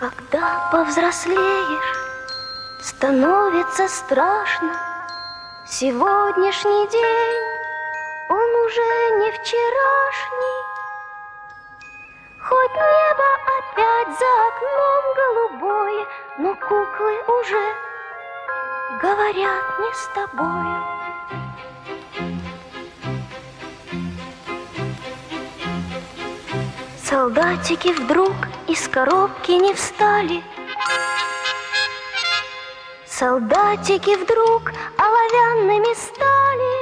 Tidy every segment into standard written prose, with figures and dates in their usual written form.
Когда повзрослеешь, становится страшно. Сегодняшний день, он уже не вчерашний. Хоть небо опять за окном голубое, но куклы уже говорят не с тобою. Солдатики вдруг из коробки не встали. Солдатики вдруг оловянными стали.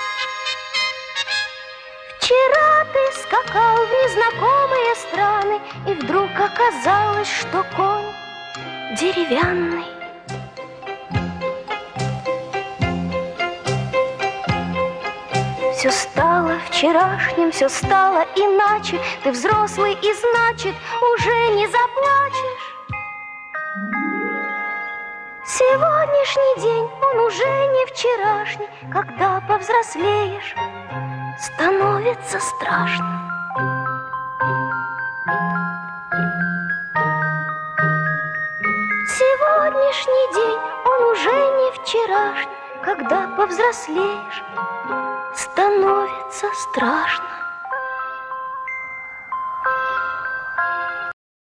Вчера ты скакал в незнакомые страны, и вдруг оказалось, что конь деревянный. Все стало вчерашним, все стало иначе. Ты взрослый и, значит, уже не заплачешь. Сегодняшний день, он уже не вчерашний. Когда повзрослеешь, становится страшно. Сегодняшний день, он уже не вчерашний. Когда повзрослеешь, становится страшно.